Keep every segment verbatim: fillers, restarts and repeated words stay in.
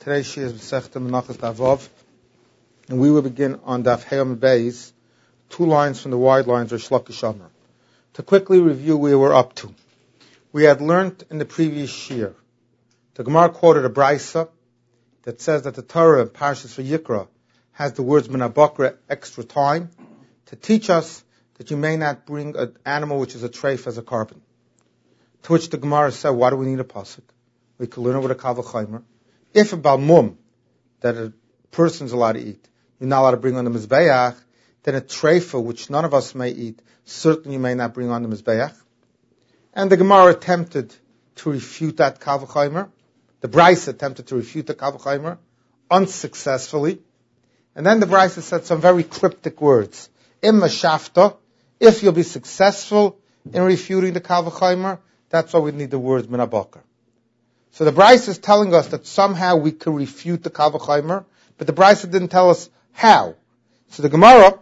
Today's Shir is Masechta Menachos Avov, and we will begin on Daf Hayom Beis, two lines from the wide lines of Shlokish Omer. To quickly review where we're up to. We had learned in the previous Shir, the Gemara quoted a Brisa that says that the Torah in Parshas Vayikra has the words Menabokra extra time to teach us that you may not bring an animal which is a treif as a carbon. To which the Gemara said, why do we need a pasuk? We could learn it with a Kal V'chomer. If a balmum that a person's allowed to eat, you're not allowed to bring on the mizbeach, then a treifa which none of us may eat, certainly you may not bring on the mizbeach. And the Gemara attempted to refute that Kal V'chomer. The Brisa attempted to refute the Kal V'chomer unsuccessfully. And then the Brisa said some very cryptic words. Imma shafta, if you'll be successful in refuting the Kal V'chomer, that's why we need the words minabakar. So the Brisa is telling us that somehow we can refute the Kal V'chomer, but the Brisa didn't tell us how. So the Gemara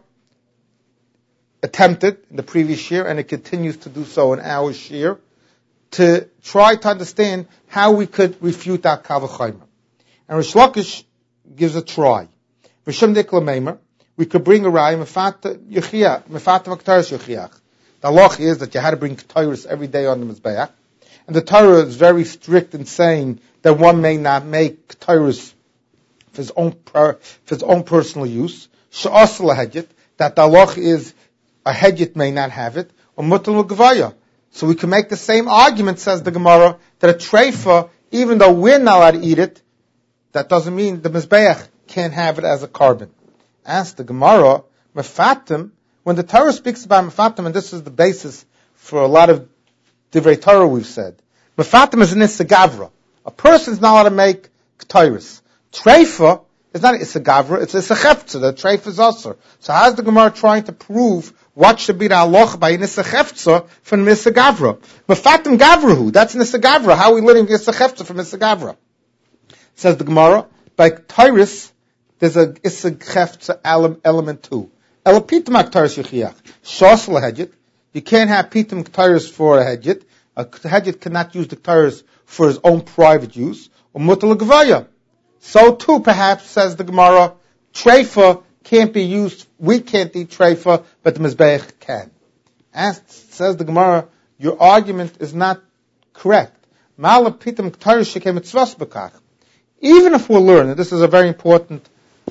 attempted in the previous year, and it continues to do so in our year, to try to understand how we could refute that Kal V'chomer. And Rish Lakish gives a try. V'shem dikla meimer, we could bring a raya mefata yechiach, mefata v'ktaris yechiach. The halach is that you had to bring ketayros every day on the mizbeach. And the Torah is very strict in saying that one may not make ketayros for his own for his own personal use. She'asel lahedjit, that the halach is a hedjit may not have it, or mutal l'gevaya. So we can make the same argument, says the Gemara, that a treifa, even though we're not allowed to eat it, that doesn't mean the mizbeach can't have it as a carbon. Ask the Gemara, mefatim, when the Torah speaks about mefatim, and this is the basis for a lot of divrei Torah we've said, mefatim is an isagavra. A person's not allowed to make ketayros. Treifa is not an isagavra, it's a isachefza. The treifa is also. So how's the Gemara trying to prove what should be the halacha by an isachefza from an isagavra? Mefatim gavrahu, that's an isagavra. How are we learning isachefza from isagavra? Says the Gemara, by ketayros, there's a isachefza element too. El pitum aktaris yechiach. Shas lahedjit. You can't have pitum ketayros for a hedjit. A hedjit cannot use the ketayros for his own private use. Or mutal gevaya. So too, perhaps, says the Gemara, treifa can't be used. We can't eat treifa, but the mizbeach can. As says the Gemara, your argument is not correct. Ma'ala pitum ketayros shekem mitzvos b'kach. Even if we'll learn, and this is a very important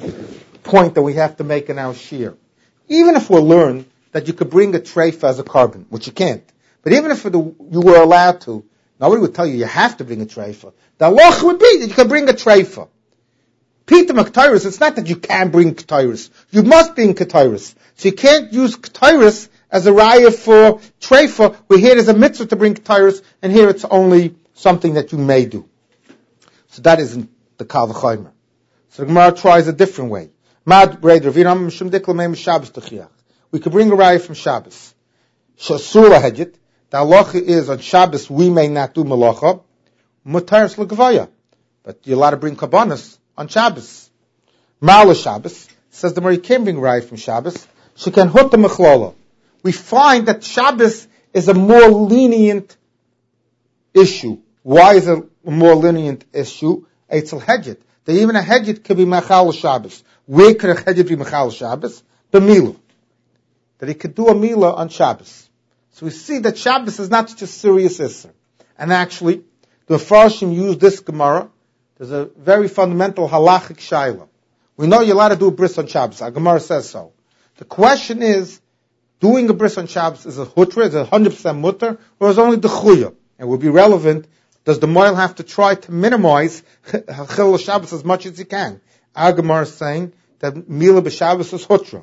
point that we have to make in our shir. Even if we'll learn that you could bring a treifa as a carbon, which you can't, but even if you were allowed to, nobody would tell you you have to bring a treifa. The halach would be that you can bring a treifa. Pitum ketayros, it's not that you can bring ketayros. You must bring ketayros. So you can't use ketayros as a raya for treifa, where here there's a mitzvah to bring ketayros, and here it's only something that you may do. So that isn't the Kal V'chomer. So the Gemara tries a different way. We could bring a raya from Shabbos. Shasur lahedjit, the halacha is on Shabbos we may not do malacha, mutaris l'gevaya, but you're allowed to bring kabbanas on Shabbos. Ma'ala Shabbos, says the Gemara, you can't bring a raya from Shabbos. She can hut the mechlala. We find that Shabbos is a more lenient issue. Why is it a more lenient issue? Eitzel hedjit. That even a hedjit could be mechal Shabbos. Where could a hedjit be mechal Shabbos? B'milah. That he could do a milah on Shabbos. So we see that Shabbos is not such a serious issur. And actually, the Mefarshim use this Gemara. There's a very fundamental halachic shaila. We know you're allowed to do a bris on Shabbos. Our Gemara says so. The question is, doing a bris on Shabbos is a hutra, is it one hundred percent mutter, or is it only the chuya? And will be relevant. Does the moil have to try to minimize chil Shabbos as much as he can? Our Gemara is saying that milah b'Shabbos is hutra.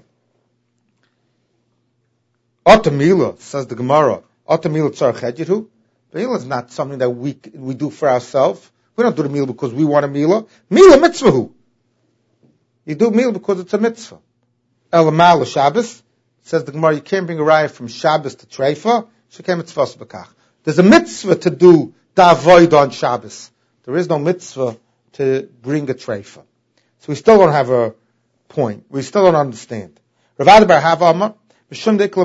Otamila, says the Gemara, Otamila tzarech hedjithu. Milah is not something that we we do for ourselves. We don't do the milah because we want a milah. Milah mitzvahu. You do milah because it's a mitzvah. Elamal Shabbos, says the Gemara, you can't bring a raya from Shabbos to treifa. Shekem mitzvos b'kach. There's a mitzvah to do da avoid on Shabbos. There is no mitzvah to bring a treifa. So we still don't have a point. We still don't understand. Rav bar Hava Amar, we could bring a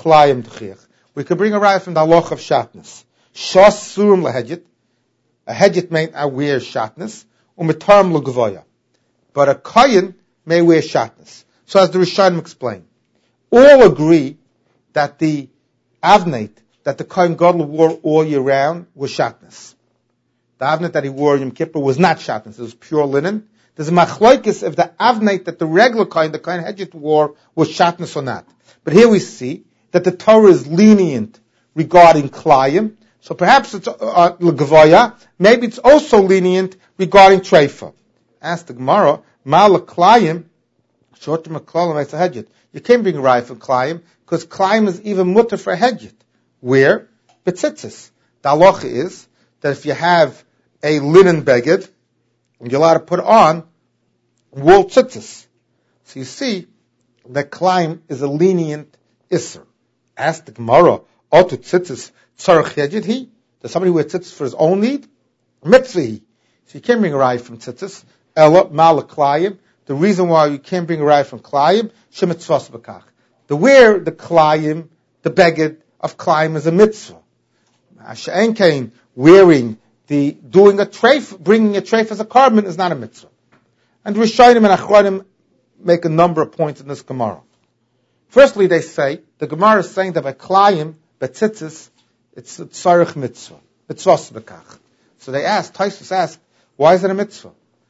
raya from the halacha of shatnez. Shas surim lahedjit. A hedjit may not wear shatnez. u'mitarm l'gavoya. But a kohen may wear shatnez. So as the Rishonim explain, all agree that the avneit that the kohen gadol wore all year round was shatnez. The avneit that he wore Yom Kippur was not shatnez; it was pure linen. There's a machlokes if the avneit that the regular kohen, the kohen hedjit wore, was shatnez or not. But here we see that the Torah is lenient regarding klayim. So perhaps it's uh, l'gavoya. Maybe it's also lenient regarding treifa. Ask the Gemara, ma l'klayim, short m'klalim as a hedjit. You can't bring a raya from klayim because klayim is even mutter for hedjit. Where? Betzitzis. The halacha is that if you have a linen beged, you're allowed to put on wool tzitzis. So you see that klayim is a lenient isser. Ask the Gemara, otu tzitzis tzarech hedjit he? Does somebody wear tzitzis for his own need? Mitzvah he. So you can't bring a raya from tzitzis. Ella ma l'klayim. The reason why you can't bring a raya from klayim, shemitzvos b'kach. The wear the klayim, the beged of klayim is a mitzvah. She'en kain, wearing the, doing a treif, bringing a treif as a carbon is not a mitzvah. And Rishonim and Achronim make a number of points in this Gemara. Firstly, they say, the Gemara is saying that by klayim, by tzitzis, it's a tzarech mitzvah. Mitzvos b'kach. So they ask, Taisus asked, why is it a mitzvah?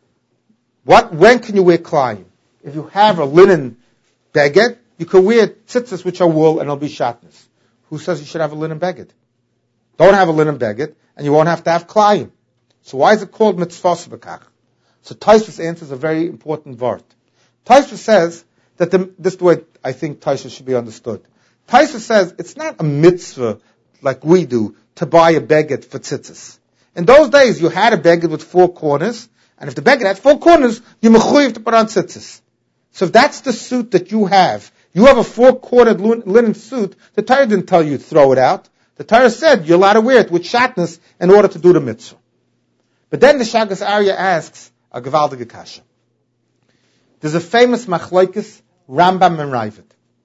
What, when can you wear klayim? If you have a linen beged, you can wear tzitzis which are wool and it'll be shatnez. Who says you should have a linen beged? Don't have a linen beged, and you won't have to have klayim. So why is it called mitzvos b'kach? So Taisus answers a very important word. Taisus says that the, this is the way I think Taisus should be understood. Taisus says it's not a mitzvah like we do to buy a beged for tzitzis. In those days, you had a beged with four corners, and if the beged had four corners, you mechuyev to put on tzitzis. So if that's the suit that you have, you have a four-cornered linen suit, the Torah didn't tell you to throw it out. The Torah said you're allowed to wear it with shatnez in order to do the mitzvah. But then the Shagas Arya asks a gewaldige kasha. There's a famous machlokes, Rambam and Ravid.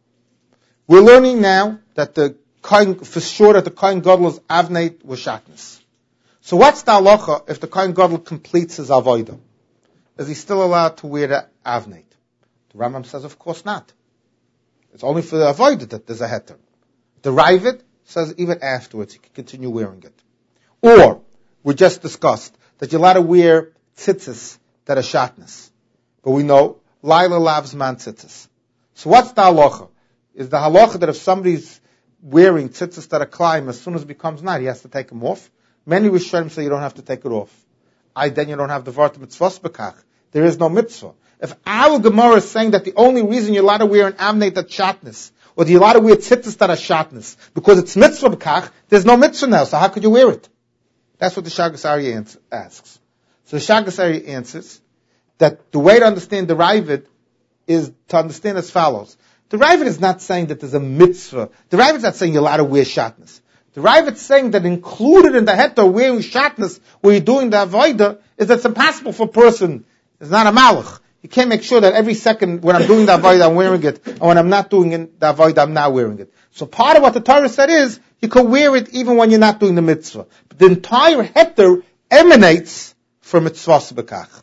We're learning now that the kohen, for sure that the kohen gadol's avneit was shatnez. So what's the halacha if the kohen gadol completes his avodah? Is he still allowed to wear the avneit? The Rambam says, of course not. It's only for the avodah that there's a heter. The Ravid says even afterwards you can continue wearing it. Or, we just discussed that you're allowed to wear tzitzis that are shatnez. But we know, Laila lavs man tzitzis. So what's the halacha? Is the halacha that if somebody's wearing tzitzis that are klayim, as soon as it becomes night, he has to take them off? Many Rishonim say you don't have to take it off. I then you don't have the vart mitzvos b'kach. There is no mitzvah. If our Gemara is saying that the only reason you're allowed to wear an avneit that's shatnez, or you're allowed to wear tzitzis that are shatnez, because it's mitzvah b'kach, there's no mitzvah now, so how could you wear it? That's what the Shagas Arya asks. So the Shagas Arya answers that the way to understand the Ravid is to understand as follows. The Ravid is not saying that there's a mitzvah. The Ravid is not saying you're allowed to wear shatnez. The Ravid is saying that included in the heter wearing shatnez, where you're doing the avodah, is that it's impossible for a person, it's not a malach. You can't make sure that every second when I'm doing the avodah I'm wearing it, and when I'm not doing it, the avodah I'm not wearing it. So part of what the Torah said is, you can wear it even when you're not doing the mitzvah. But the entire heter emanates from mitzvahs b'kach.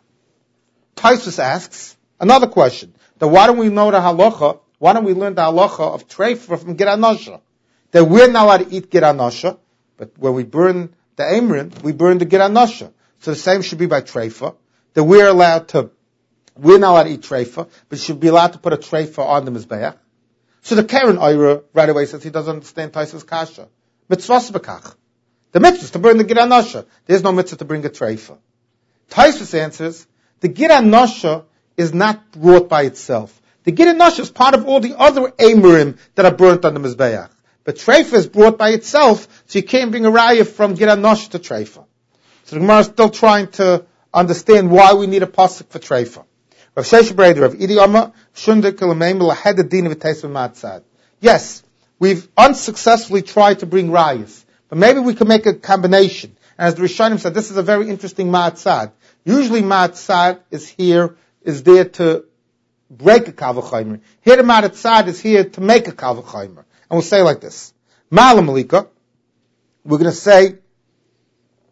Taisus asks another question. That why don't we know the halacha? Why don't we learn the halacha of treifa from Gid Anosha? That we're not allowed to eat Gid Anosha, but when we burn the Amrin, we burn the Gid Anosha. So the same should be by treifa. That we're allowed to, we're not allowed to eat treifa, but should be allowed to put a treifa on the mizbeach. So the Karen Oira right away says he doesn't understand Taisus kasha. Mitzvahs b'kach. The mitzvah is to burn the Gid Anosha. There's no mitzvah to bring a treifa. Taisus answers, the Gid Anosha is not brought by itself. The Gid Anosha is part of all the other Amrim that are burnt on the mizbeach. But treifa is brought by itself, so you can't bring a raya from Gid Anosha to treifa. So the Gemara is still trying to understand why we need a pasuk for treifa. Rav Shesha Breder, Rav Idi Amma, Shunda Kilameim Lahed Adin V'Teisva Matzad. Yes, we've unsuccessfully tried to bring rayas, but maybe we can make a combination. And as the Rishonim said, this is a very interesting matzad. Usually matzad is here, is there to break a kal v'chomer. Here the matzad is here to make a kal v'chomer. And we'll say like this. Ma'ala Malika, we're going to say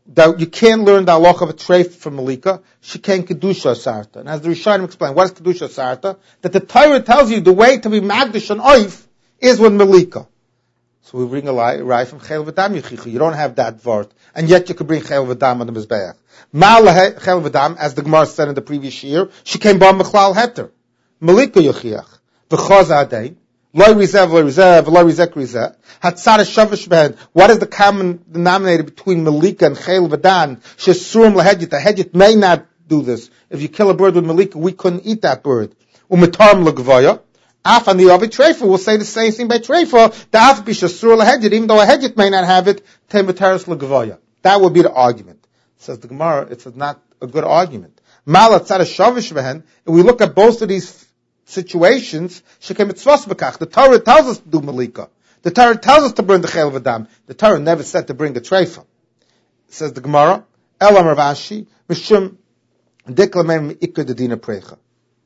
that you can't learn the halacha of a treifa from Malika, she can kedusha sarta. And as the Rishonim explain, what is kedusha sarta? That the Torah tells you the way to be magdish on oif is with Malika. So we bring a lie from chel v'dam yichichu. You don't have that vort, and yet you could bring chel v'dam on the mizbeach. Ma'al chel v'dam, as the Gemara said in the previous year, she came bam mechlal heter. Malika yochiach v'chaz adei loy rizev loy rizev loy rizek rizeh hatzar shavish ben. What is the common denominator between Malika and chel v'dam? Shesurim lahedjit. A hedjit may not do this. If you kill a bird with Malika, we couldn't eat that bird. Umitarm legvaya. Af and the Ovid Treifa will say the same thing by Treifa. The Af b'shasur lahedjit, even though a hedjit may not have it, temeteres legvaya. That would be the argument. Says the Gemara, it's not a good argument. Malat tzad shavish behen. If we look at both of these situations, shekem mitzvos bekach. The Torah tells us to do Malika. The Torah tells us to burn the chel v'dam. The Torah never said to bring a Treifa. Says the Gemara, Elam Rav Ashi mishum diklamen ikar dedina precha.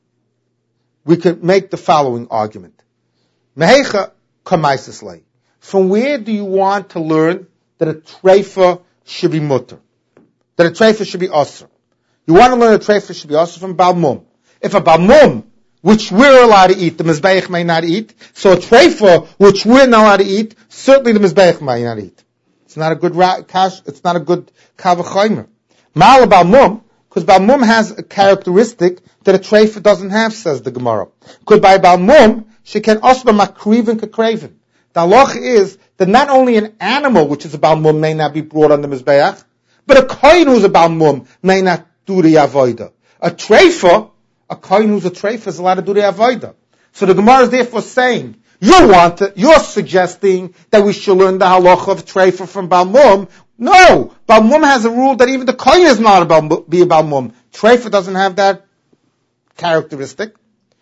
We could make the following argument. Mehecha kamaisis lei. From where do you want to learn that a treifa should be mutter? That a treifa should be asr? You want to learn a treifa should be asr from balmum. If a balmum, which we're allowed to eat, the mizbeach may not eat, so a treifa, which we're not allowed to eat, certainly the mizbeach may not eat. It's not a good ra- kash, it's not a good kavachaymer. Ma'al balmum, because balmum has a characteristic that a treifa doesn't have, says the Gemara. Because by balmum, she can osba makrivin kakraven. The halach is that not only an animal, which is a balmum, may not be brought on the mizbeach, but a kohen who's a balmum may not do the avodah. A treifa, a kohen who's a treifa is allowed to do the avodah. So the Gemara is therefore saying, you want to, you're suggesting that we should learn the halacha of treifa from balmum. No, balmum has a rule that even the kohen is not about be a balmum. Treifa doesn't have that characteristic.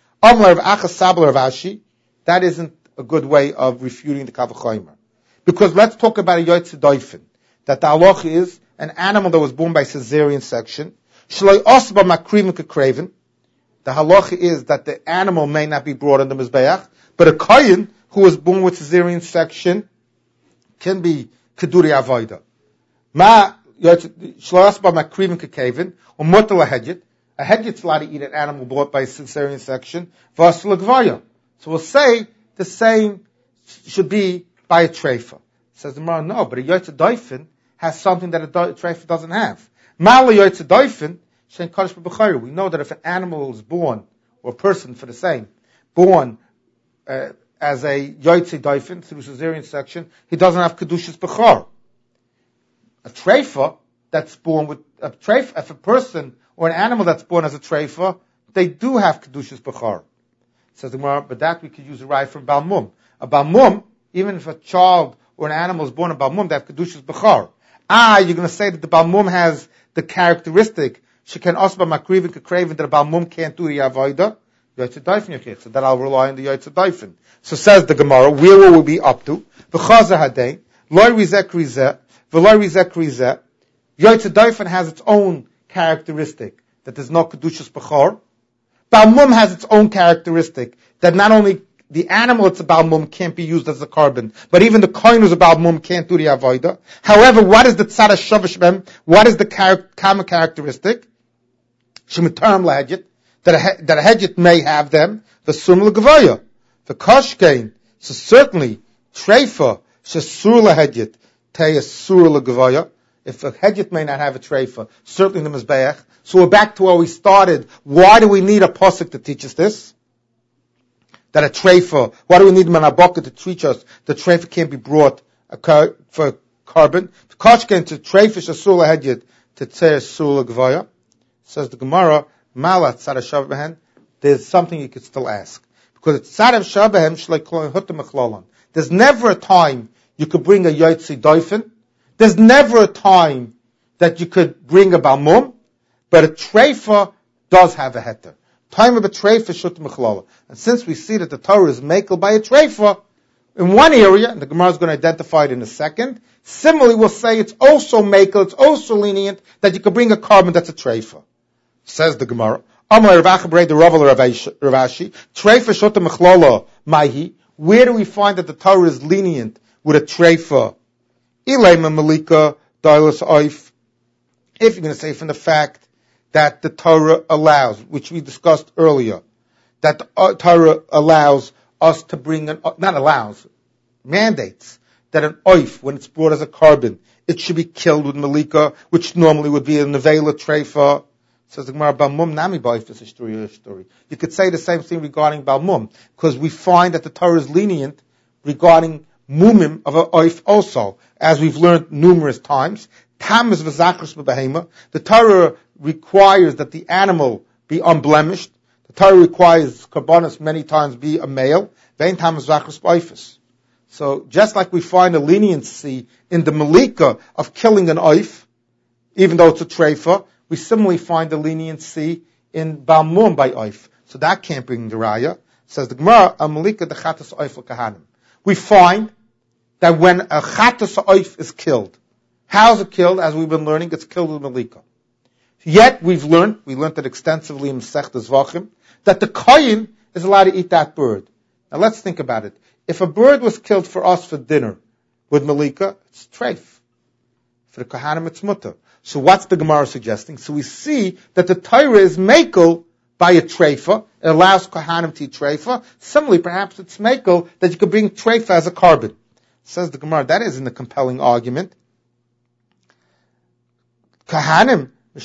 That isn't a good way of refuting the kavachaymer. Because let's talk about a yotze doifen. That the halacha is an animal that was born by cesarean section. Shloi osba makrivin kakraven. The halacha is that the animal may not be brought on the mizbeach, but a kohen who was born with cesarean section can be keduri avoida. Ma shloi osba makrivin kakraven or mutal ahedjit. A hedjit's allowed to eat an animal brought by a cesarean section. Vas legvaya. So we'll say the same should be by a treifa. Says the Gemara, no, but a yotze doifen has something that a treifa doesn't have. Ma'al yotze doifen shein kadosh b'bechayru. We know that if an animal is born, or a person for the same, born uh, as a yotze doifen through cesarean section, he doesn't have kedushas bechar. A treifa that's born with a treifa, if a person or an animal that's born as a treifa, they do have kedushas bechar. Says the Gemara, but that we could use a right from balmum. A balmum, even if a child or an animal is born a balmum, they have kedushas bechar. Ah, you're going to say that the balmum has the characteristic she can osba makrivin kakraven that a balmum can't do the avodah. Yotze doifen yachich. So that I'll rely on the yotze doifen. So says the Gemara, where will we be up to? V'chaza hadei loy rizek rizeh v'loy rizek rizeh. Yotze doifen has its own characteristic that there's no kedushas bechar. Balmum has its own characteristic that not only the animal it's a balmum can't be used as a carbon, but even the kohen who's a balmum can't do the avodah. However, what is the tzad shavish ben? What is the char- common characteristic? Shemitarim lahedjit, that a that a hedjit may have them. The sum legavaya, the koshkein. So certainly treifa shesur lahedjit teyas sur legavaya. If a hedjit may not have a treifa, certainly the mizbeach. So we're back to where we started. Why do we need a pasuk to teach us this? That a treifa, why do we need manabaka to teach us that treifa can't be brought a car, for carbon? Koshken to treifa shasula hedjit to tzer sula gvaya. Says the Gemara, malat tzad shabehen. There's something you could still ask because it's tzad shabehen shlei kolon hutam mechlolon. There's never a time you could bring a yotze doifen. There's never a time that you could bring a balmum, but a treifa does have a heter. Time of a treifa shut mechlala. And since we see that the Torah is makel by a treifa, in one area, and the Gemara is going to identify it in a second, similarly we'll say it's also makel, it's also lenient, that you could bring a carbon that's a treifa. Says the Gemara, Amar Rav Achabrei the Rav Ashi, treifa shut mechlala maihi. Where do we find that the Torah is lenient with a treifa? Ilema malika, dilas oif, If you're going to say from the fact that the Torah allows, which we discussed earlier, that the uh, Torah allows us to bring an, uh, not allows, mandates that an oif, when it's brought as a carbon, it should be killed with malika, which normally would be a nevela treifa. Says the Gemara, Balmum nami ba'oif is a story. You could say the same thing regarding Balmum, because we find that the Torah is lenient regarding mumim of an oif also, as we've learned numerous times. Tamas v'zachrus b'behema. The Torah requires that the animal be unblemished. The Torah requires karbanos many times be a male. Vein tamas v'zachrus b'oifus. So just like we find a leniency in the malika of killing an oif, even though it's a treifa, we similarly find the leniency in balmum by oif. So that can't bring the raya. Says the Gemara, a malika de chatas oif l'kahanim. We find that when a chatas oif is killed, how is it killed? As we've been learning, it's killed with malika. Yet we've learned, we learned it extensively in Masechta Zvachim, that the kohen is allowed to eat that bird. Now let's think about it. If a bird was killed for us for dinner with malika, it's treif. For the kohanim, it's mutter. So what's the Gemara suggesting? So we see that the Torah is mekel by a treifa. It allows kohanim to eat treifa. Similarly, perhaps it's mekel that you could bring treifa as a carbon. Says the Gemara, that isn't a compelling argument. Kohanim, the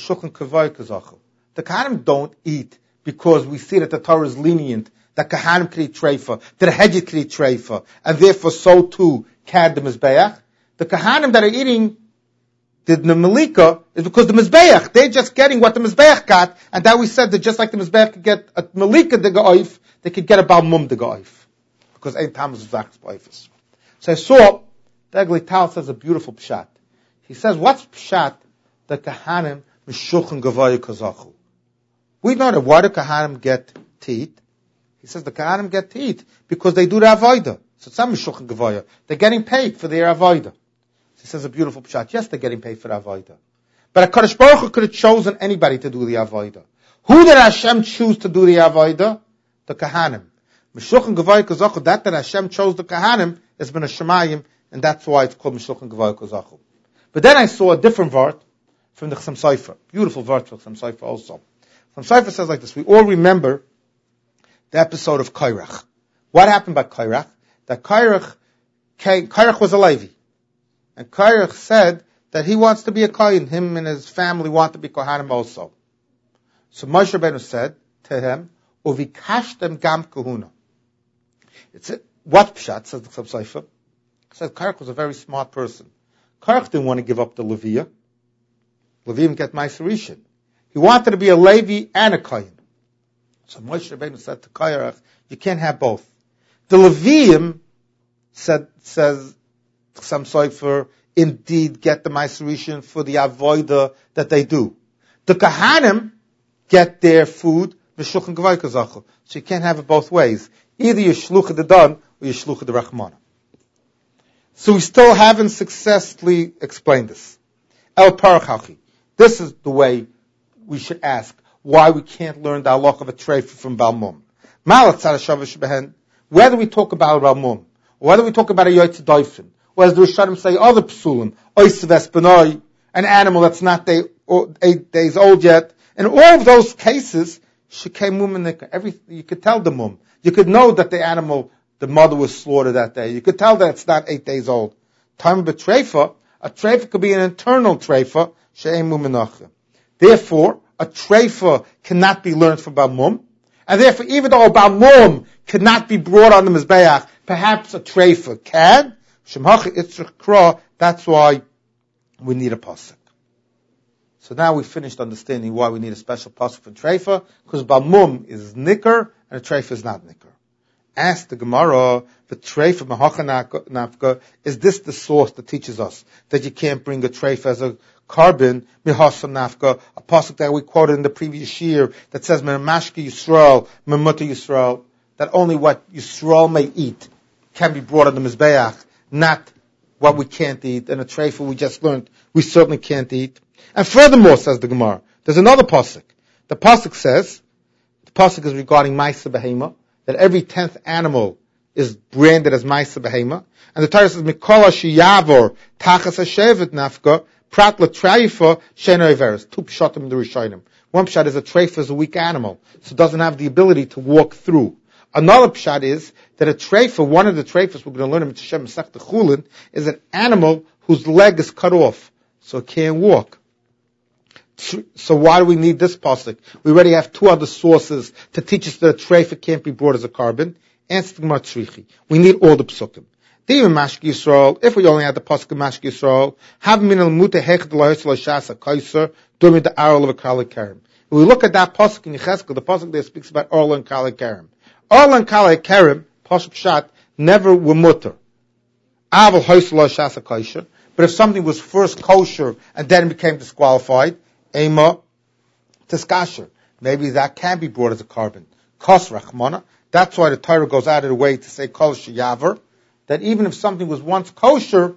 kohanim don't eat because we see that the Torah is lenient, that kohanim can eat treifa, that a hedjit can eat treifa, and therefore so too can the mizbeach. The kohanim that are eating the malika is because the mizbeach, they're just getting what the mizbeach got, and that we said that just like the mizbeach could get a malika de ga'oif, they could get a balmum de ga'oif, because ein tam is v'zachs ba'oifus. So I saw, the Egli Tal says a beautiful pshat. He says, what's pshat? The kohanim mishulchan gavaya kazachu. We know that why do kohanim get to eat? He says the kohanim get to eat because they do the avodah. So it's not mishulchan gavaya. They're getting paid for their avodah. He says a beautiful pshat. Yes, they're getting paid for the avodah. But HaKadosh Baruch Hu could have chosen anybody to do the avodah. Who did Hashem choose to do the avodah? The kohanim. Mishulchan gavaya kazachu. That that Hashem chose the kohanim has been a shemayim, and that's why it's called mishulchan gavaya kazachu. But then I saw a different vart from the Chassam Sofer. Beautiful vart from Chassam Sofer also. Chassam Sofer says like this, we all remember the episode of Kairach. What happened by Kairach? That Kairach came, Kairach was a Levi. And Kairach said that he wants to be a Kohen. Him and his family want to be Kohanim also. So Moshe Rabbeinu said to him, Uvikashtem gam kahuna. It's it. What pshat, says the Chassam Sofer? He said Kairach was a very smart person. Kairach didn't want to give up the Leviah. Leviim get Ma'aserishin. He wanted to be a Levi and a Kohen. So Moshe Rabbeinu said to Kairach, you can't have both. The Leviim, said, says Chassam Sofer, indeed get the Ma'aserishin for the avodah that they do. The Kohanim get their food, v'shulchan gavay kazachu. So you can't have it both ways. Either you're shluchah the dan, or you're shluchah the rachmana. So we still haven't successfully explained this. El parachachi. This is the way we should ask why we can't learn the halach of a treifa from Balmum. Whether we talk about Balmum, or whether we talk about a Yotze Doifin, or as the Rishonim say, other psulim, oiseves benoi, an animal that's not day, eight days old yet, in all of those cases, shekei mum, every you could tell the mum. You could know that the animal, the mother was slaughtered that day. You could tell that it's not eight days old. Time of a treifa, a treifa could be an internal treifa, therefore, a treifa cannot be learned from Balmum, and therefore, even though a Balmum cannot be brought on the Mizbeach, perhaps a treifa can. That's why we need a pasuk. So now we finished understanding why we need a special pasuk for treifa, because Balmum is nicker and a treifa is not nicker. Ask the Gemara, the treifa mahacha nafka, is this the source that teaches us that you can't bring a treifa as a carbon, mihasa nafka, a pasuk that we quoted in the previous year that says, Mashki Yisrael, Memuta Yisrael, that only what Yisrael may eat can be brought on the Mizbeach, not what we can't eat, and a treifa we just learned we certainly can't eat. And furthermore, says the Gemara, there's another pasuk. The pasuk says, the pasuk is regarding Maisa Behema, that every tenth animal is branded as Maisa Behema, and the Torah says, Mikola Shiyavor Tachas Hashevet Nafka, Prat l'treifa she'eino iveres. Two pshatim in the Rishonim. One pshat is a treifa is a weak animal, so it doesn't have the ability to walk through. Another pshat is that a treifa, one of the treifas we're going to learn in Shem Masechta Chulin, is an animal whose leg is cut off, so it can't walk. So why do we need this pasuk? We already have two other sources to teach us that a treifa can't be brought as a carbon. Answer the Gemara tzrichi. We need all the psukim. Even Mashki Yisrael, if we only had the pasuk of Mashki Yisrael, have min al mute hechad lo'yis lo'shasa kaiser domi the arol of a kala karim. When we look at that pasuk in Yechezkel, the pasuk there speaks about arol and kala karim. Arol and kala karim, pasuk shat, never were mutter. Aval hois lo'shasa kaiser. But if something was first kosher and then became disqualified, ema tiskasher, maybe that can be brought as a carbon. Kos rachmana. That's why the Torah goes out of the way to say kol sheyaver, that even if something was once kosher,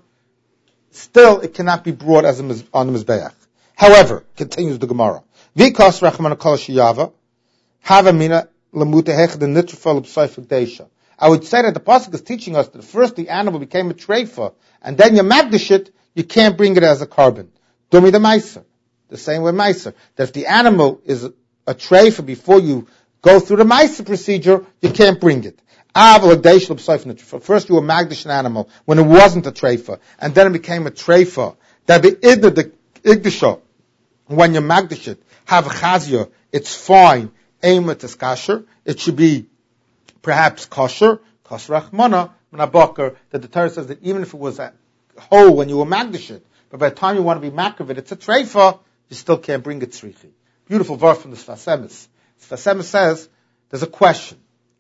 still it cannot be brought as a, on the mizbeach. However, continues the Gemara, v'kos rachmana kol sheyaver, hava mina lemute hechad nitrafel b'soifik deisha. I would say that the pasuk is teaching us that first the animal became a treifa, and then you magdish it, you can't bring it as a carbon. Dumi the meiser. The same way meiser. That if the animal is a treifa before you go through the meiser procedure, you can't bring it. First you were magdish an animal when it wasn't a treifa, and then it became a treifa. That be idna the igdisha. When you magdish it, have a chazia, it's fine. Aimet is kasher. It should be perhaps kosher, kos rachmana, menabakar, that the Torah says that even if it was a whole when you were magdish it, but by the time you want to be makriv it, it's a treifa, you still can't bring it tzrichi. Beautiful verse from the Sfas Emes. Sfas Emes says, there's a question.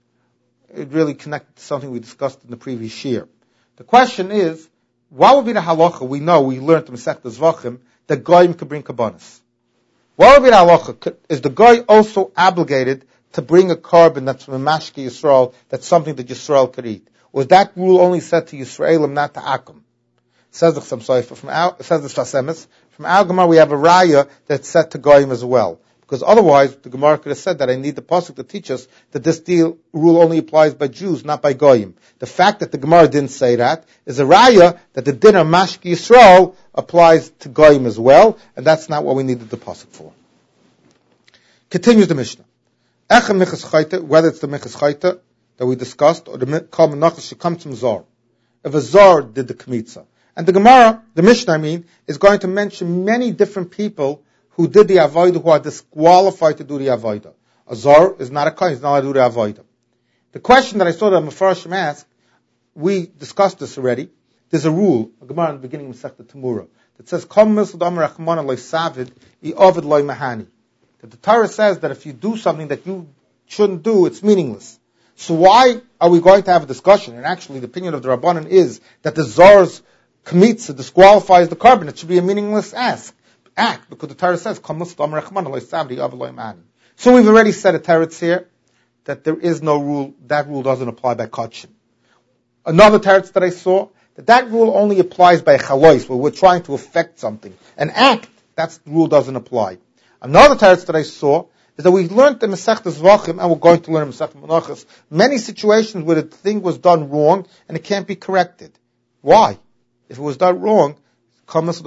It really connected to something we discussed in the previous year. The question is, what would be the halacha? We know, we learned in Masechta Zvachim, that goyim could bring kabbanis. What would be the halacha? Is the goy also obligated to bring a carbon that's from a mashki Yisrael, that's something that Yisrael could eat? Or is that rule only set to Yisraelim, not to Akum? Says the Chassam Sofer, from our, says the Sfas Emes, from our Gemara we have a raya that's set to goyim as well. Because otherwise, the Gemara could have said that I need the pasuk to teach us that this deal rule only applies by Jews, not by goyim. The fact that the Gemara didn't say that is a raya that the din of mashki Yisrael applies to goyim as well, and that's not what we needed the pasuk for. Continues the Mishnah. Echem michas chayta, whether it's the michas chayta that we discussed, or the kol menachas should come from zar. If a zar did the kmitza. And the Gemara, the Mishnah I mean, is going to mention many different people who did the avodah, who are disqualified to do the avodah. A zar is not a kohen, he's not allowed to do the avodah. The question that I saw that Mefarshim asked, we discussed this already. There's a rule, a Gemara in the beginning of Masechta Tamura, that says, Kom misl damar rachmana loy savid, i ovid loy mahani. That the Torah says that if you do something that you shouldn't do, it's meaningless. So why are we going to have a discussion? And actually the opinion of the Rabbanan is that the zar's kmitza disqualifies the carbon. It should be a meaningless ask. Act, because the Torah says, so we've already said a teretz here, that there is no rule, that rule doesn't apply by kachim. Another teretz that I saw, that that rule only applies by chalois, where we're trying to affect something. An act, that rule doesn't apply. Another teretz that I saw, is that we learned in Masechta Zvachim, and we're going to learn in Masechta Menachos, many situations where the thing was done wrong, and it can't be corrected. Why? If it was done wrong, it's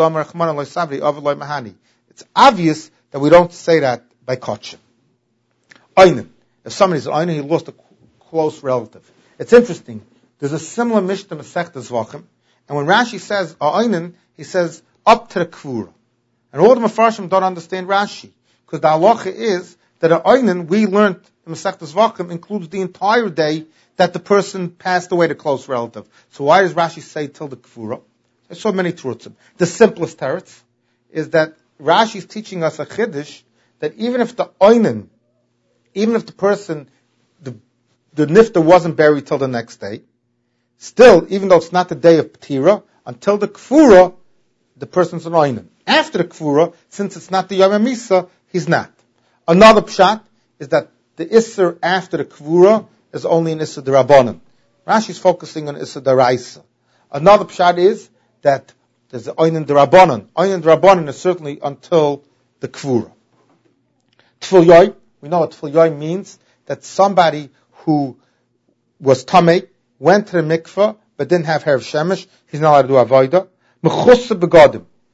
obvious that we don't say that by kachim. Einim. If somebody's an einim, he lost a close relative. It's interesting. There's a similar Mishnah Masechta Zvachim, and when Rashi says einim, he says up to the kvura. And all the Mefarshim don't understand Rashi, because the halacha is that an einim, we learned in Masechta Zvachim, includes the entire day that the person passed away, the close relative. So why does Rashi say till the kvura? There's so many terutzim. The simplest teretz is that Rashi is teaching us a chiddush that even if the oinen, even if the person, the, the nifta wasn't buried till the next day, still, even though it's not the day of Ptira, until the kfura, the person's an oinen. After the kfura, since it's not the Yom HaMisa, he's not. Another pshat is that the isser after the kfura is only an isser d'Rabbanan. Rashi is focusing on isser d'Raisa. Another pshat is that there's the Oinen D'Rabbanan. Oinen D'Rabbanan is certainly until the Kvura. Tfil Yoy, we know what Tfil Yoy means, that somebody who was Tamei, went to the mikveh, but didn't have Herav Shemesh, he's not allowed to do Avodah. Mechusa Begodim.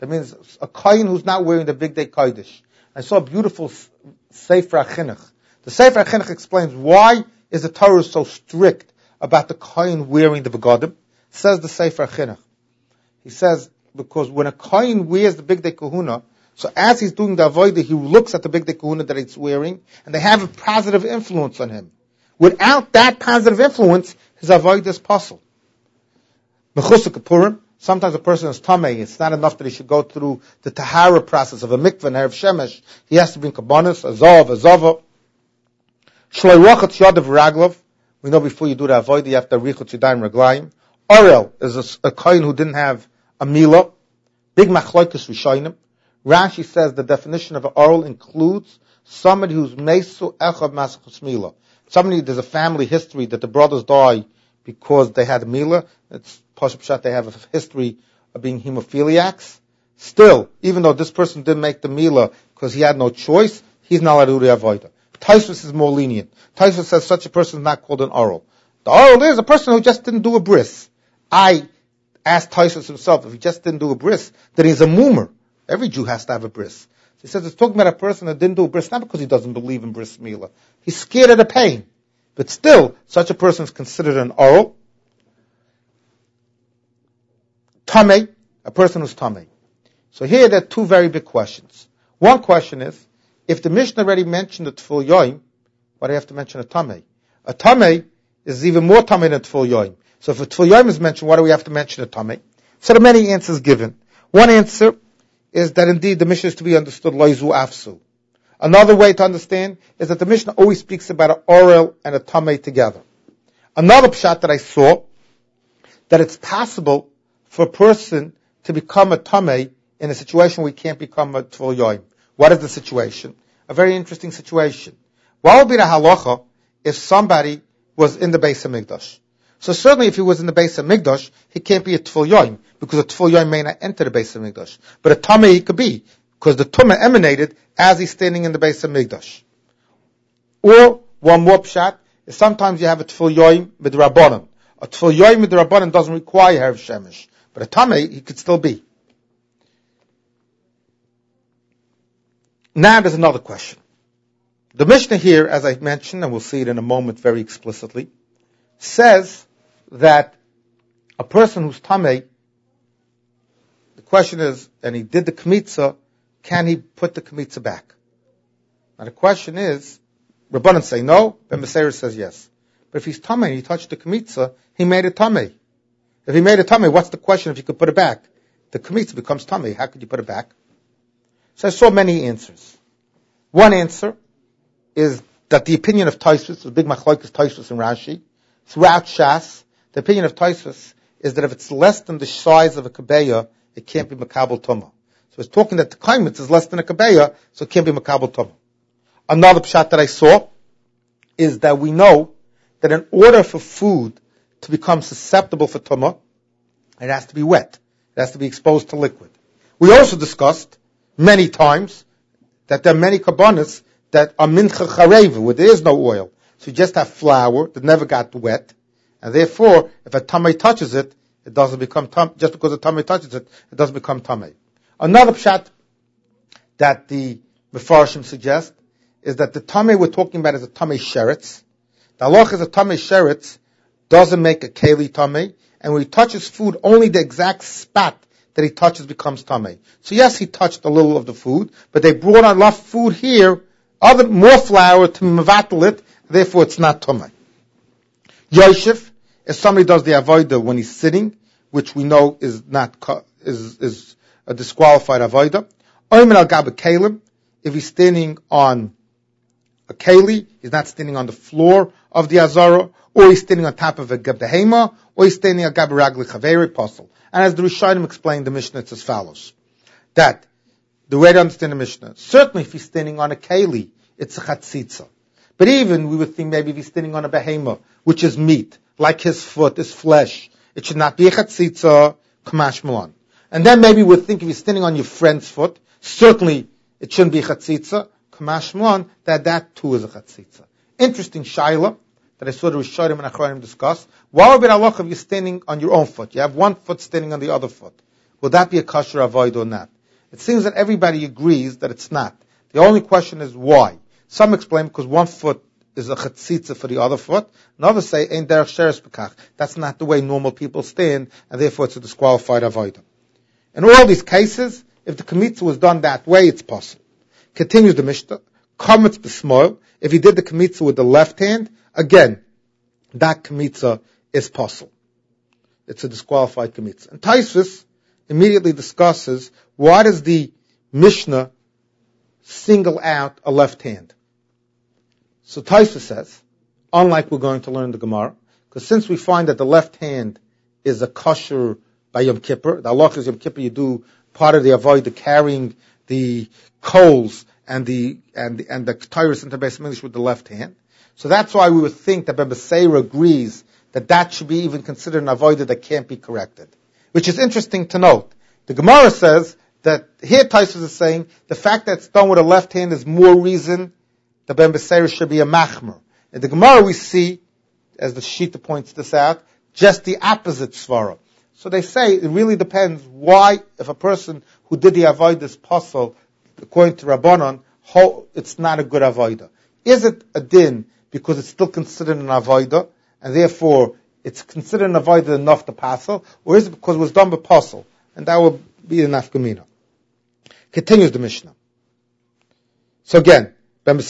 That means a kohen who's not wearing the big day kodesh. I saw a beautiful Sefer HaChinuch. The Sefer HaChinuch explains why is the Torah so strict about the kohen wearing the begadim. Says the Sefer HaChinuch. He says, because when a kohen wears the big day kahuna, so as he's doing the avodah, he looks at the big day kahuna that he's wearing, and they have a positive influence on him. Without that positive influence, his avodah is possible. Mechusah Kippurim, sometimes a person is tamei. It's not enough that he should go through the tahara process of a mikveh and erev shemesh. He has to bring kabbanis, a zav, a zava. Shloi rachatz yadav raglov. We know before you do the avodah, you have to richatz yadayim raglayim. Orel is a, a kohen who didn't have a milah. Big machloikus rishonim. Rashi says the definition of an orel includes somebody who's mesu echav masachos milah. Somebody, there's a family history that the brothers die because they had a milah. It's Pashup Pshat, they have a history of being hemophiliacs. Still, even though this person didn't make the milah because he had no choice, he's not allowed to do the avodah. Tosfos is more lenient. Tosfos says such a person is not called an orel. The orel is a person who just didn't do a bris. I asked Tosfos himself, if he just didn't do a bris, then he's a mumer. Every Jew has to have a bris. He says it's talking about a person that didn't do a bris, not because he doesn't believe in bris milah. He's scared of the pain. But still, such a person is considered an orel. Tamei, a person who's tamei. So here there are two very big questions. One question is, if the Mishnah already mentioned the Tful Yoim, why do you have to mention a tamei? A tamei is even more tamei than Tful Yoim. So if a Tful Yoim is mentioned, why do we have to mention a tamei? So there are many answers given. One answer is that indeed the Mishnah is to be understood loizu afsu. Another way to understand is that the Mishnah always speaks about an orel and a tamei together. Another pshat that I saw, that it's possible for a person to become a tamei in a situation where he can't become a Tful Yoim. What is the situation? A very interesting situation. What would be the halacha if somebody was in the Beis HaMikdash? So certainly if he was in the Beis HaMikdash, he can't be a Tful Yoim, because a Tful Yoim may not enter the Beis HaMikdash. But a tamei he could be, because the tumah emanated as he's standing in the Beis HaMikdash. Or, one more pshat, is sometimes you have a Tful Yoim midrabanan. A Tful Yoim midrabanan doesn't require erev shemesh. But a tamei, he could still be. Now there's another question. The Mishnah here, as I mentioned, and we'll see it in a moment very explicitly, says that a person who's tamei, the question is, and he did the kmitza, can he put the kmitza back? Now the question is, Rabbanan say no, Ben Meseir says yes. But if he's tamei and he touched the kmitza, he made a tamei. If he made a tamei, what's the question if you could put it back? The kmitza becomes tamei. How could you put it back? So I saw many answers. One answer is that the opinion of Tosfos, the big machlokes Tosfos and Rashi, throughout Shas, the opinion of Tosfos is that if it's less than the size of a kabeya, it can't be makabel tumah. So it's talking that the climate is less than a kabeya, so it can't be makabel tumah. Another pshat that I saw is that we know that in order for food to become susceptible for tumah, it has to be wet. It has to be exposed to liquid. We also discussed many times that there are many kabbanis that are mincha chareva, where there is no oil. So you just have flour that never got wet, and therefore, if a tamei touches it, it doesn't become tamei. Just because a tamei touches it, it doesn't become tamei. Another pshat that the Mefarshim suggest is that the tamei we're talking about is a tamei sheretz. The halach is a tamei sheretz doesn't make a keli tamei, and when he touches food, only the exact spot that he touches becomes tamei. So yes, he touched a little of the food, but they brought enough food here, other more flour to mevatel it, therefore it's not tamei. Yoshev, if somebody does the avodah when he's sitting, which we know is not is is a disqualified avodah. Oymen al gab kalim, if he's standing on a keli, he's not standing on the floor of the azara, or he's standing on top of a behema, or he's standing on gab ragli chaveri posel. And as the Rishonim explained the Mishnah, it's as follows. That, the way to understand the Mishnah, certainly if he's standing on a keli, it's a chatzitza. But even, we would think maybe if he's standing on a behema, which is meat, like his foot, his flesh, it should not be a chatzitza, kamash malan. And then maybe we'd think if you're standing on your friend's foot, certainly it shouldn't be a chatzitza, kamash malan, that that too is a chatzitza. Interesting shaila, that I saw the Rishonim and Achronim discuss. What would be the halach if you're standing on your own foot? You have one foot standing on the other foot. will that be a kosher avoid or not? It seems that everybody agrees that it's not. The only question is why. Some explain because one foot is a chatzitza for the other foot. And others say, ain't derech sheres bekach. That's not the way normal people stand, and therefore it's a disqualified avodah. In all these cases, if the kmitza was done that way, it's possible. Continues the Mishnah, kametz b'smoil. If he did the kmitza with the left hand, again, that kmitza is possible. It's a disqualified kmitza. And Taisvis immediately discusses why does the Mishnah single out a left hand. So Taisvis says, unlike we're going to learn the Gemara, because since we find that the left hand is a kosher by Yom Kippur, the halach is Yom Kippur, you do part of the avodah carrying the coals and the and the, and the tyrus into Beis Mikdash with the left hand. So that's why we would think that Bebeseira agrees that that should be even considered an avodah that can't be corrected. Which is interesting to note. The Gemara says that here Taisvis is saying the fact that it's done with a left hand is more reason that Bebeseira should be a machmer. In the Gemara we see, as the Shita points this out, just the opposite svara. So they say it really depends why, if a person who did the avodah is possible, according to Rabbanon, it's not a good avodah. Is it a din because it's still considered an avodah, and therefore it's considered an avodah enough to passel, or is it because it was done by passel, and that will be the nafkamina? Continues the Mishnah. So again, if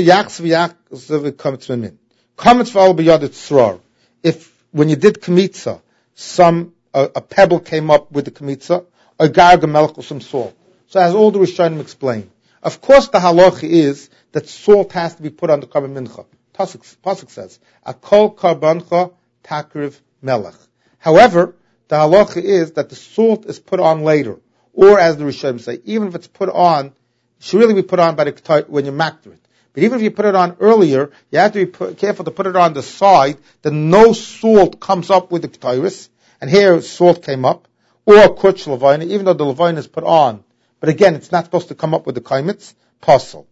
when you did kmitza, some a, a pebble came up with the kmitza, a garga melech or some salt. So as all the Rishonim explain, of course the halacha is that salt has to be put on the karban mincha. Pasuk says, "Akol karbancha takriv melech." However, the halacha is that the salt is put on later, or as the Rishonim say, even if it's put on, it should really be put on by the when you makter it. But even if you put it on earlier, you have to be put, careful to put it on the side that no salt comes up with the ketyrus. And here salt came up, or kurch levina, even though the levina is put on. But again, it's not supposed to come up with the kaimitz, posel.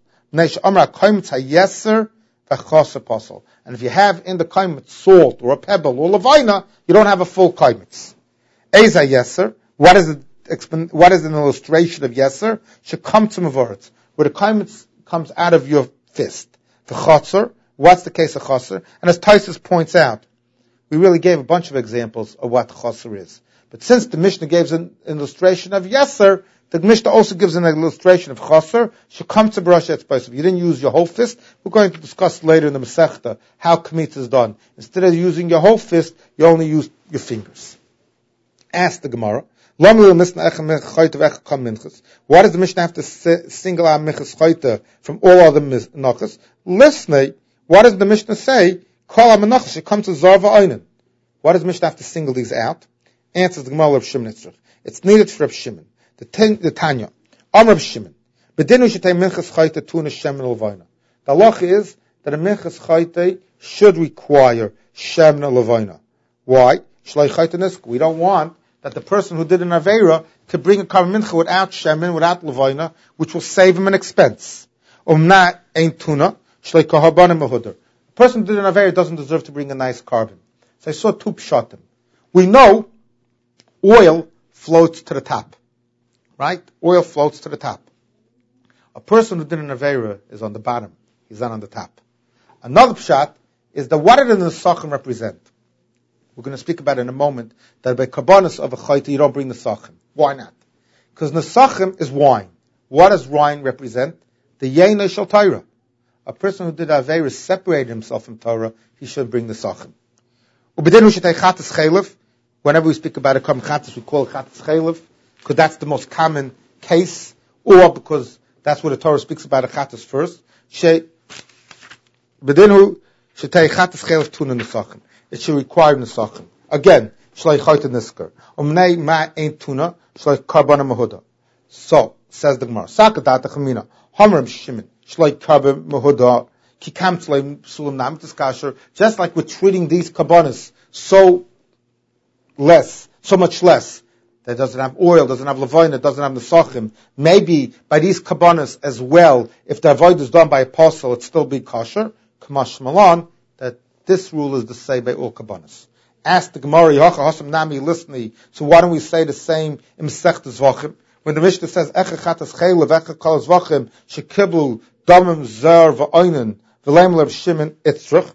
And if you have in the kaimitz salt or a pebble or levina, you don't have a full kaimitz. Eza yeser, what is it? What is an illustration of yeser? Should come to mavorot, where the kaimitz comes out of your fist. The chotzer, what's the case of chotzer? And as Taisus points out, we really gave a bunch of examples of what chotzer is. But since the Mishnah gives an illustration of yeser, the Mishnah also gives an illustration of chotzer. Should come to barash etzbais. If you didn't use your whole fist, we're going to discuss later in the Masechta how kmitz is done. Instead of using your whole fist, you only use your fingers. Ask the Gemara. Why does the Mishnah have to single out Minchas Chayta from all other Menachos? Listen, what does the Mishnah say? Kol HaMenachos should come to Zarva Einen. Why does the Mishnah have to single these out? Answers the Gemara of Shimon Yitzchak. It's needed for Reb Shimon. The, ten, the Tanya. Am Reb Shimon. Bedinu should take Minchas Chayta tuna Shemin Levina. The halacha is that a Minchas Chayta should require Shemin Levina. Why? Shlei Chayta Nisk. We don't want that the person who did an Aveira could bring a Karban Mincha without Shemin, without Levina, which will save him an expense. Umna ain't tuna, shlei kahabanim mahudar. The person who did an Aveira doesn't deserve to bring a nice carbon. So I saw two pshatim. We know oil floats to the top. Right? Oil floats to the top. A person who did an Aveira is on the bottom. He's not on the top. Another pshat is that what did the Nesachim represent? We're going to speak about it in a moment, that by karbanos of a chayta you don't bring nesachim. Why not? Because nesachim is wine. What does wine represent? The yeinah shel Torah. A person who did aveira separated himself from Torah, he should bring nesachim. Ubedinu shetei chatas chaylev. Whenever we speak about a karban chatas, we call it chatas chaylev, because that's the most common case, or because that's what the Torah speaks about a chatas first. She Ubedinu shetei chatas chaylev tuna nesachim. It should require nesachim. Again, shlei chayta nisker. Umnei ma ain't tuna, shlei karbana mahuda. So, says the Gemara, Sakadata chamina, Hamram Shimon, shlei karban mahuda, ki kam tzlei sulam nam tiskasher, just like we're treating these karbanas so less, so much less, that doesn't have oil, doesn't have levina, doesn't have nesachim. Maybe by these karbanas as well, if the avoid is done by apostle, it's still be kosher, kamash malan, that this rule is the same by all kabbanas. Ask the Gemara, Yocha Hasam Nami Lisni. So why don't we say the same in Masechta Zvachim? When the Mishnah says, Echa Chatas Chaylev, Echa Kol Zvachim, Shekiblu, Domim Zer, Va'oinen, V'leim Lev Shimon, Itzrich.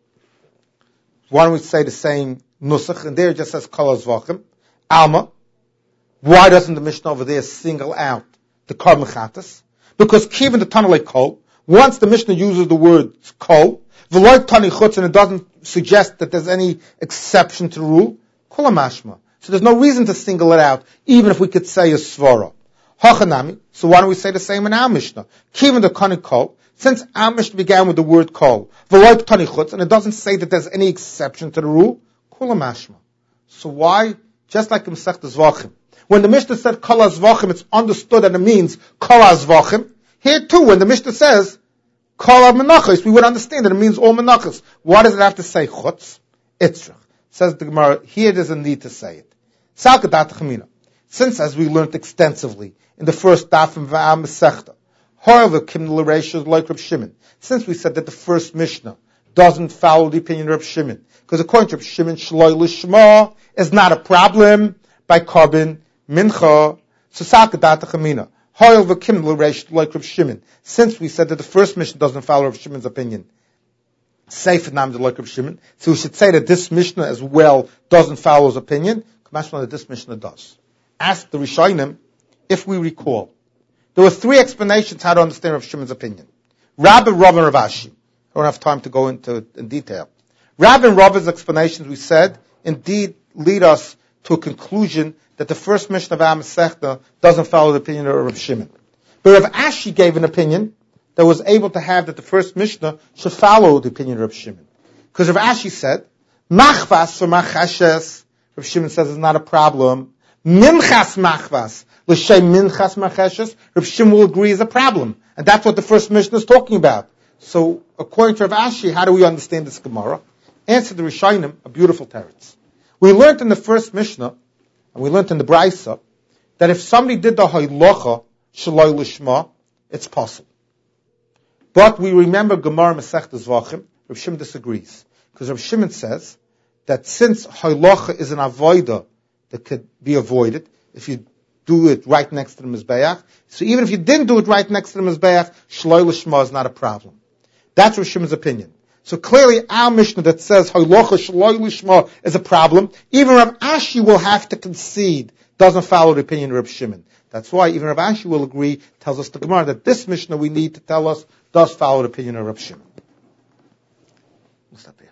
Why don't we say the same Nusach? And there it just says Kol Zvachim. Alma. Why doesn't the Mishnah over there single out the Korban Chatas? Because Kivin the Tanalei Kol, once the Mishnah uses the word Kol, V'loy Tani Chutz, and it doesn't suggest that there's any exception to the rule, Kol HaMashma. So there's no reason to single it out, even if we could say a Svara. Hachanami, so why don't we say the same in our Mishnah? Kivin the Kani Kol, since our Mishnah began with the word Kol, V'loy Tani Chutz, and it doesn't say that there's any exception to the rule, Kol HaMashma. So why, just like in Masechta Zvachim, when the Mishnah said Kol HaZvachim, it's understood that it means Kol HaZvachim. Here too, when the Mishnah says Kol HaMenachos, we would understand that it means all Menachos. Why does it have to say Chutz? Itzrich. Says the Gemara, here there's a need to say it. Salkadat Chamina. Since, as we learned extensively in the first daf in Va'am Masechta, however, Kim L'Reishah like Reb Shimon, since we said that the first Mishnah doesn't follow the opinion of Reb Shimon, because according to Reb Shimon, Shloi L'Shma is not a problem by Korban Mincha. So Salkadat Chamina. However, Kim L'Reishah like Reb Shimon, since we said that the first Mishnah doesn't follow Reb Shimon's opinion, Seif Nam like Reb Shimon, so we should say that this Mishnah as well doesn't follow his opinion. Mashma that this Mishnah does. Ask the Rishonim, if we recall, there were three explanations how to understand Reb Shimon's opinion. Rabbi, Rav, and Rav Ashi. I don't have time to go into it in detail. Rabbi and Rav's explanations, we said, indeed lead us to a conclusion that the first Mishnah of Am Masechta doesn't follow the opinion of Reb Shimon. But Rav Ashi gave an opinion that was able to have that the first Mishnah should follow the opinion of Reb Shimon. Because Rav Ashi said, Machvas for Machashes, Reb Shimon says it's not a problem. Minchas Machvas, L'shem Minchas Machashes, Reb Shimon will agree is a problem. And that's what the first Mishnah is talking about. So, according to Rav Ashi, how do we understand this Gemara? Answer the Rishonim, a beautiful teretz. We learned in the first Mishnah, and we learned in the Braisa, that if somebody did the Haylocha, Shaloi Lishma, it's possible. But we remember Gemara Masechta Zvachim, Reb Shimon disagrees. Because Reb Shimon says that since Haylocha is an avoida that could be avoided, if you do it right next to the Mizbeach, so even if you didn't do it right next to the Mizbeach, Shaloi Lishma is not a problem. That's Reb Shimon's opinion. So clearly our Mishnah that says Haylocha Shaloi Lishma is a problem, even Rav Ashi will have to concede, doesn't follow the opinion of Reb Shimon. That's why even Rav Ashi will agree, tells us the Gemara, that this Mishnah we need to tell us does follow the opinion of Reb Shimon. We'll stop here.